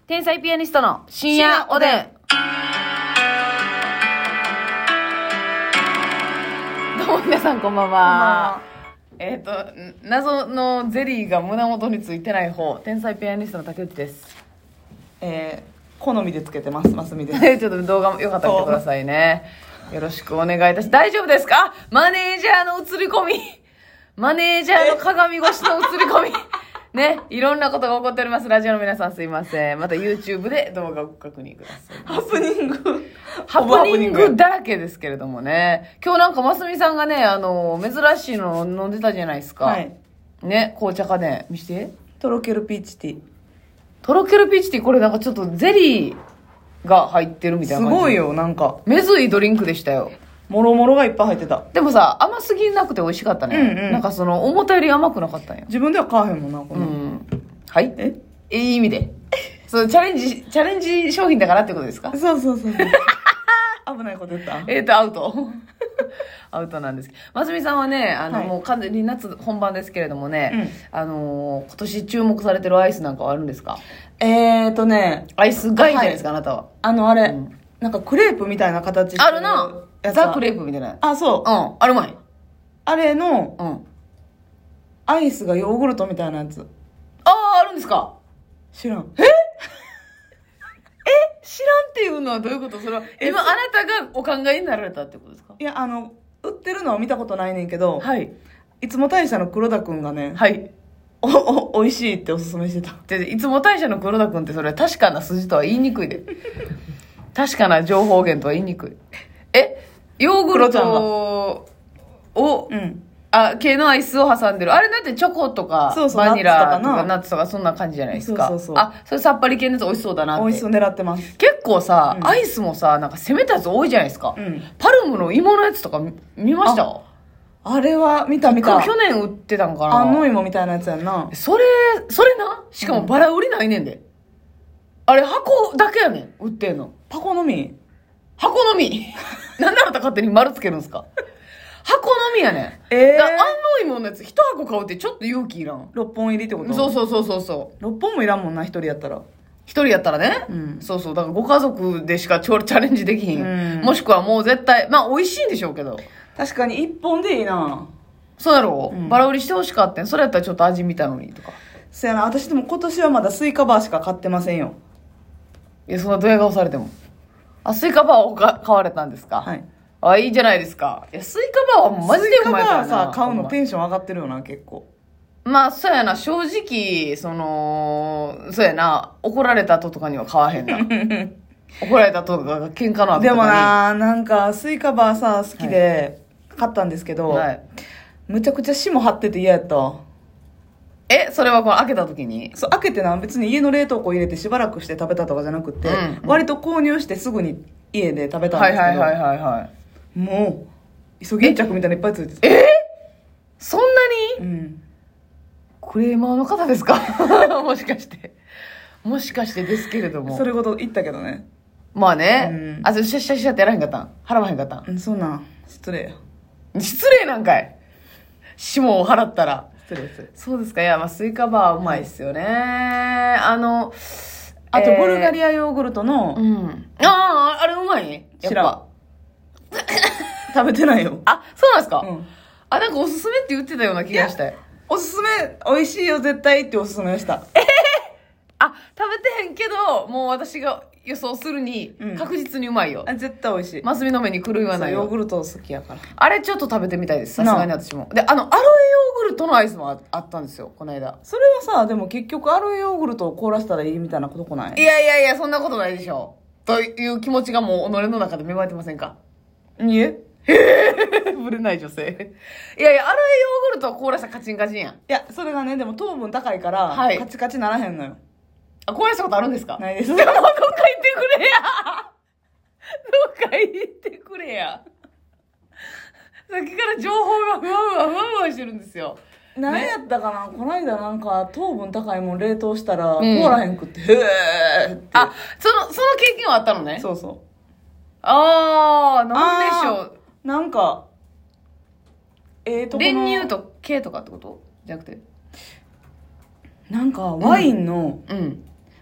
天才ピアニストの深夜おでん。どうも皆さんこんばんは。謎のゼリーが胸元についてない方、天才ピアニストの竹内です。 好みでつけてます、ますみでちょっと動画もよかったら見てくださいね。よろしくお願いいたし、大丈夫ですか？マネージャーの映り込み。マネージャーの鏡越しの映り込み。ね、いろんなことが起こっております。ラジオの皆さんすいません。また YouTube で動画をご確認ください。 ハプニングハプニングだらけですけれどもね。今日なんかますみさんがね、珍しいの飲んでたじゃないですか。 はい。 ね、紅茶かね、見して。 とろけるピーチティー。 とろけるピーチティー、これなんかちょっとゼリーが入ってるみたいな感じ。 すごいよ、なんか。 めずいドリンクでしたよ。 もろもろがいっぱい入ってた。 でもさ、甘すぎなくて美味しかったね。 うんうん。 なんか思ったより甘くなかったんよ。 自分では買わへんもんな、この。 はい。いい意味で。チャレンジ商品だからってことですか？ そうそうそう。危ないこと言った？ アウト。アウトなんですけど。ますみさんはね、もう完全に夏本番ですけれどもね、今年注目されてるアイスなんかはあるんですか？アイスガイじゃないですか、あなたは。 あれ、なんかクレープみたいな形してるあるな。ザ・クレープみたいな。 あ、そう。 あるまい。 あれの、アイスがヨーグルトみたいなやつ。 あるんですか？ 知らん。 知らんっていうのはどういうこと？それは今あなたがお考えになられたってことですか？ いや、売ってるのは見たことないねんけど、 はい。 いつも大社の黒田くんがね、 はい。 美味しいっておすすめしてた。 で、いつも大社の黒田くんってそれ確かな筋とは言いにくいで。確かな情報源とは言いにくい。ヨーグルトを、系のアイスを挟んでる。あれだってチョコとか、バニラとかナッツとかそんな感じじゃないですか。 そう。 それさっぱり系のやつ美味しそうだなって。 美味しそう狙ってます。 結構さ、アイスもさ、なんか攻めたやつ多いじゃないですか。パルムの芋のやつとか見ました？ あれは見た。 去年売ってたんかな。 安納芋みたいなやつやんな。 それな。しかもバラ売りないねんで。あれ箱だけやねん、売ってんの。 箱のみなんであなた勝手に丸つけるんすか？箱のみやねん。安納芋のやつ一箱買うってちょっと勇気いらん。 6本入りってこと？ そう。 6本もいらんもんな、一人やったら。 一人やったらね。そう。だからご家族でしかチャレンジできひん。もしくはもう絶対、まあ美味しいんでしょうけど。 確かに1本でいいな。 そうやろ？バラ売りしてほしかったん。それやったらちょっと味見たのにとか。 そやな、私でも今年はまだスイカバーしか買ってませんよ。 いや、そんなドヤ顔されても。スイカバーを買われたんですか？ はい。 いいじゃないですか。いや、スイカバーはもうマジでうまいからな。 スイカバーさ、買うのテンション上がってるよな、結構。 まあ、そうやな、正直、そうやな、怒られた後とかには買わへんな。怒られた後とか喧嘩の後とかに。 でもな、なんか、スイカバーさ、好きで買ったんですけど、むちゃくちゃ霜張ってて嫌やったわ。 それはこの開けた時に？ そう、開けてな、別に家の冷凍庫入れてしばらくして食べたとかじゃなくて、割と購入してすぐに家で食べたんですけど、もう、イソギンチャクみたいなのいっぱいついてて。 そんなに？クレーマーの方ですか？もしかしてですけれども。 それごと言ったけどね。 まあね。シャッシャッシャってやらへんかったん？払わへんかったん？ そんなん、失礼や。 失礼なんかい。霜を払ったら。 失礼する。 そうですか。いや、まあ、スイカバーうまいっすよね。あと、ブルガリアヨーグルトの、 あれうまい？ 知らん。食べてないよ。 そうなんですか？なんかおすすめって言ってたような気がしたよ。 おすすめ、美味しいよ絶対っておすすめをした。 食べてへんけど、もう私が予想するに、確実にうまいよ。 絶対美味しい。 マスミの目に狂いはないよ。 ヨーグルト好きやから。 あれちょっと食べてみたいです。さすがに私も。で、アロエヨーグルトのアイスもあったんですよ、この間。 それはさ、でも結局アロエヨーグルトを凍らせたらいいみたいなこと来ない？ いや、そんなことないでしょ。という気持ちがもう己の中で芽生えてませんか？ いえ。 ぶれない女性。いや、アロエヨーグルトを凍らしたらカチンカチンやん。 いや、それがね、でも糖分高いから、カチカチならへんのよ。 凍らしたことあるんですか？ ないです。 でも、どっか行ってくれや。どっか行ってくれや。さっきから情報がふわしてるんですよ。 何やったかな、この間なんか糖分高いもん冷凍したら凍らへんくって、へーって。 その経験はあったのね。 そうそう。 なんでしょう。 なんか、 練乳と系とかってことじゃなくて。 なんかワインの、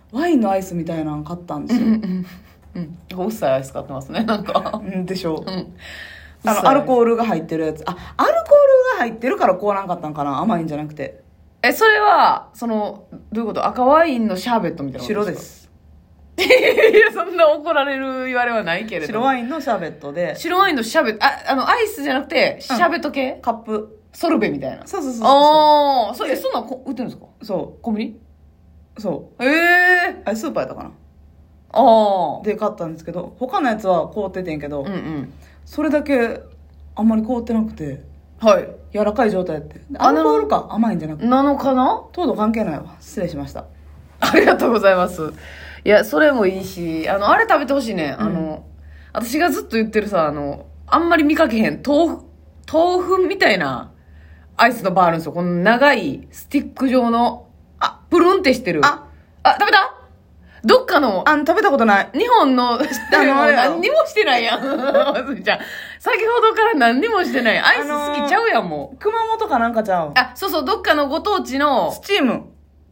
ワインのアイスみたいなの買ったんですよ。 薄さいアイス買ってますね、なんか。 でしょ。 うん。 アルコールが入ってるやつ。アルコールが入ってるから凍らんかったんかな、甘いんじゃなくて。 それは、どういうこと？赤ワインのシャーベットみたいなこと白です。 いや、そんな怒られる言われはないけれど。 白ワインのシャーベットで。 白ワインのシャーベット、アイスじゃなくて、シャーベット系、 カップ。 ソルベみたいな。 そう。 ああ、そんなん売ってるんですか？ そう。 コンビニ？ そう。 あれスーパーやったかな。 あ。 で買ったんですけど、他のやつは凍っててんけど、 うんうん。 それだけあんまり凍ってなくて、 はい。 柔らかい状態やって。アルコールか、甘いんじゃなくて。 なのかな？ 糖度関係ないわ。失礼しました。 ありがとうございます。いや、それもいいし、あれ食べてほしいね。私がずっと言ってるさ、あんまり見かけへん、豆腐みたいなアイスのバーあるんですよ。この長いスティック状の、プルンってしてる。食べた？どっかの、 食べたことない。 日本の、何にもしてないやん。まずちゃん。先ほどから何にもしてない。アイス好きちゃうやん、もう。 熊本かなんかちゃう。 そう、どっかのご当地の、 スチーム。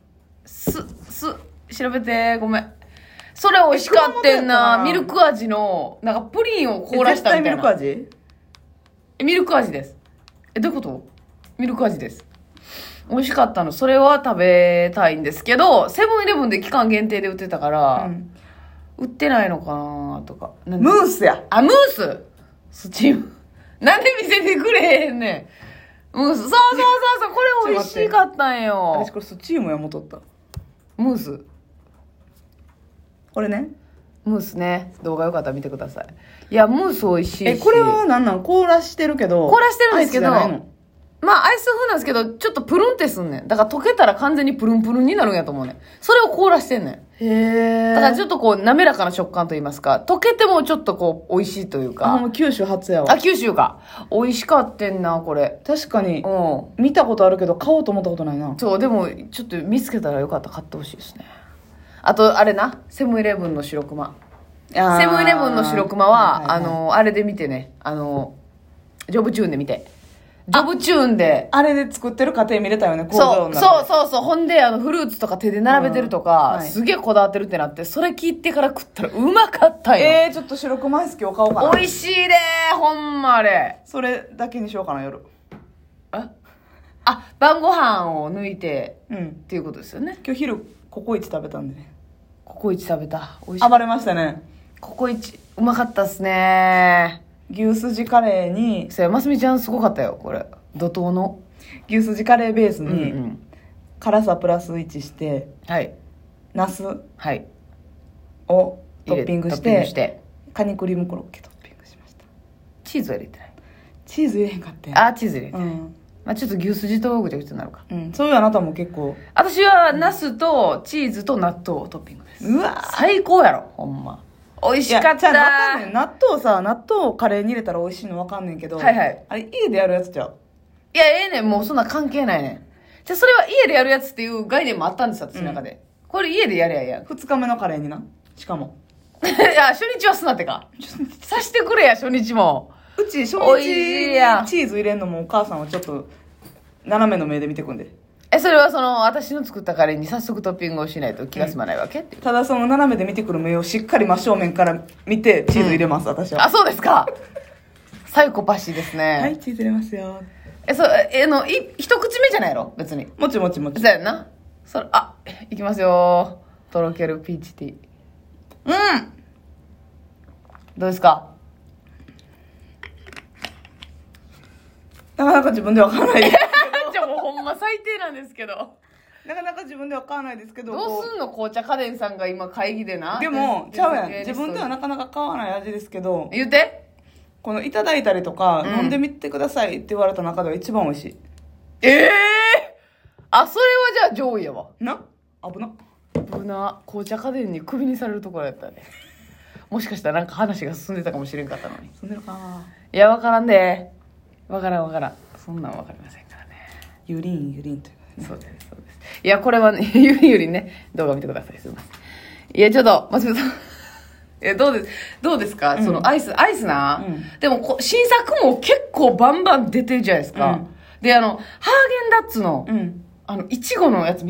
調べて、ごめん。それ美味しかってんな。ミルク味の、なんかプリンを凍らしたみたいな。 絶対ミルク味？ ミルク味です。どういうこと？ミルク味です。美味しかったの。それは食べたいんですけど、セブンイレブンで期間限定で売ってたから、売ってないのかなとか。 ムースや。 ムーススチーム。なんで見せてくれへんねん。ムース。そう。これ美味しかったんよ。 私これスチームやもとった。 ムース。 これね。 ムースね。動画よかったら見てください。いや、ムース美味しいし。 これはなん凍らしてるけど。 凍らしてるんですけど。 アイスじゃないの？ アイス風なんですけど、ちょっとプルンってすんねん。だから溶けたら完全にプルンプルンになるんやと思うねん。それを凍らしてんねん。 へー。 だからちょっと滑らかな食感といいますか、溶けてもちょっと美味しいというか。 九州初やわ。 九州か。美味しかってんな、これ。 確かに。見たことあるけど、買おうと思ったことないな。 そう、でも、ちょっと見つけたらよかったら買ってほしいですね。あと、あれな、セブンイレブンの白熊。セブンイレブンの白熊は、あれで見てね、ジョブチューンで見て。ジョブチューンで。 あれで作ってる過程見れたよね、工場の中で。 そう。ほんで、フルーツとか手で並べてるとか、すげえこだわってるってなって、それ聞いてから食ったらうまかったよ。 ちょっと白熊アイス今日買おうかな。 美味しいでー、ほんまあれ。 それだけにしようかな、夜。 晩ご飯を抜いて、っていうことですよね。 今日昼、ココイチ食べたんでね。 ココイチ食べた。美味しい。 暴れましたね。 ココイチ、うまかったっすね。 牛すじカレーに、 ますみちゃんすごかったよ、これ。怒涛の。 牛すじカレーベースに、辛さプラス1して、ナスをトッピングして、カニクリームコロッケトッピングしました。 チーズは入れてない？ チーズ入れへんかって。 チーズ入れてない。ちょっと牛すじとぐちゃぐちゃになるか。 そういうあなたも結構。 私はナスとチーズと納豆をトッピングです。 うわ最高やろ、ほんま。美味しかった。 わかんねん。納豆をカレーに入れたら美味しいのわかんねんけど。あれ家でやるやつちゃう？ いや、ねん、もうそんな関係ないねん。じゃあそれは家でやるやつっていう概念もあったんですよ、私の中で。これ家でやりゃいいやん。 2日目のカレーにな。しかも。 いや、初日はすなってか。さしてくれや、初日も。 うち初日チーズ入れんのもお母さんはちょっと斜めの目で見てくんで。 それは私の作ったカレーに早速トッピングをしないと気が済まないわけ、 ただその斜めで見てくる目をしっかり真正面から見てチーズ入れます、私は。 そうですか。サイコパシーですね。 はい、チーズ入れますよ。 一口目じゃないやろ別に。 もち。そうやんな。いきますよ。とろけるピーチティー。どうですか？ なかなか自分では買わないですけど。 じゃあもうほんま最低なんですけど。 なかなか自分では買わないですけど。 どうすんの？紅茶家電さんが今会議でな。 でも、ちゃうやん。自分ではなかなか買わない味ですけど。 言うて。 このいただいたりとか、飲んでみてくださいって言われた中では一番美味しい。 それはじゃあ上位やわ。 危な。 紅茶家電にクビにされるところやったね。もしかしたらなんか話が進んでたかもしれんかったのに。 進んでるかな。 いや、わからんで。わからん。そんなんわかりませんからね。 ゆりんというかね。 そうです。いや、これはね、ゆりね、動画見てください。すいません。いや、ちょっと、松本さん。どうですか、アイスな、でも新作も結構バンバン出てるじゃないですか。で、ハーゲンダッツの、いちごのやつ見た？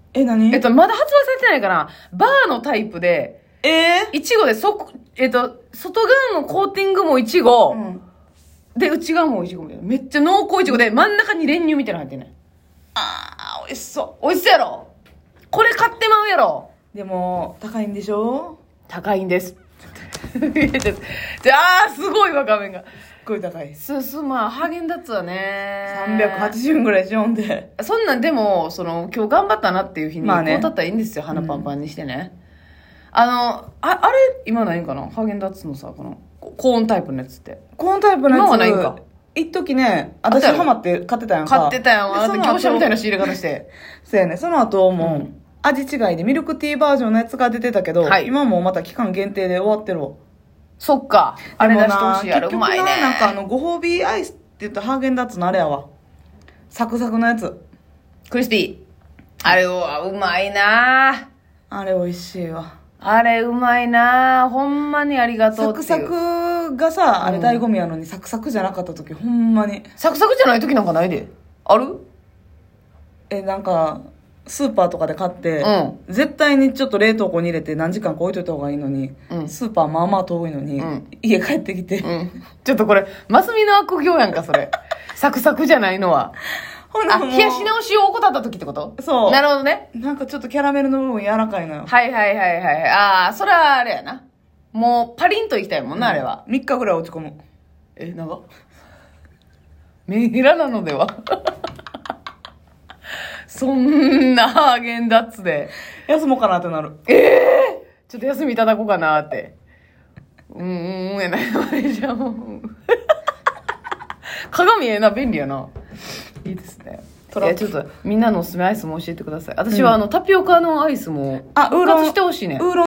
何？ まだ発売されてないかな。バーのタイプで、いちごで外側のコーティングもいちご、で、内側もいちごみたいな。めっちゃ濃厚いちごで、真ん中に練乳みたいなの入ってんねん。美味しそう。美味しそうやろ。これ買ってまうやろ。 でも、高いんでしょ？ 高いんです。すごいわ、画面が。 すごい高い。 まあ、ハーゲンダッツはね。 380円ぐらいしよんで。 そんなんでも、今日頑張ったなっていう日に、こうだったらいいんですよ。鼻パンパンにしてね。あれ、今ないんかな？ハーゲンダッツのさ、この、コーンタイプのやつって。 コーンタイプのやつ。 今はないんか。 一時ね、私ハマって買ってたやんか。 買ってたやん。あなた業者みたいな仕入れ方して。 そうやね。その後もう、味違いでミルクティーバージョンのやつが出てたけど、今もまた期間限定で終わってるわ。 そっか。あれ出してほしい。あれうまいね。 なんかご褒美アイスって言ったらハーゲンダッツのあれやわ。サクサクのやつ。 クリスピー。あれはうまいな。 あれ美味しいわ。 あれうまいな。ほんまにありがとうっていう。 サクサクがさ、あれ醍醐味やのに、サクサクじゃなかった時ほんまに。 サクサクじゃない時なんかないで。ある？ なんか、スーパーとかで買って、絶対にちょっと冷凍庫に入れて何時間か置いといた方がいいのに、スーパーまあまあ遠いのに、家帰ってきて、 ちょっとこれマスミの悪行やんかそれ。サクサクじゃないのは。冷やし直しを怠った時ってこと？ そう。 なるほどね。 なんかちょっとキャラメルの部分柔らかいのよ。 はい。それはあれやな。もうパリンといきたいもんな、あれは。 3日ぐらい落ち込む。 長メンヘラなのでは？そんなハーゲンダッツで休もうかなってなる。 ちょっと休みいただこうかなって。やな、あれじゃん。鏡便利やな。いいですね。ちょっとみんなのおすすめアイスも教えてください。私はタピオカのアイスも復活してほしいね。